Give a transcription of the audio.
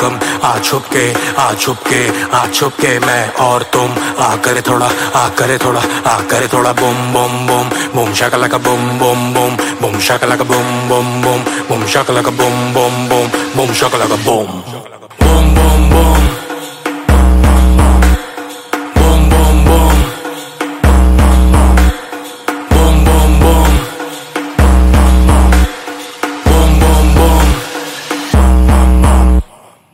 कम आ छुप के आ छुप के आ छुप के मैं और तुम आ करे थोड़ा आ करे थोड़ा आ करे थोड़ा बूम बूम बूम बूम शाकलाका बूम बूम बूम बूम शाकलाका बूम बूम बूम बूम शाकलाका बूम बूम बूम बूम शाकलाका बूम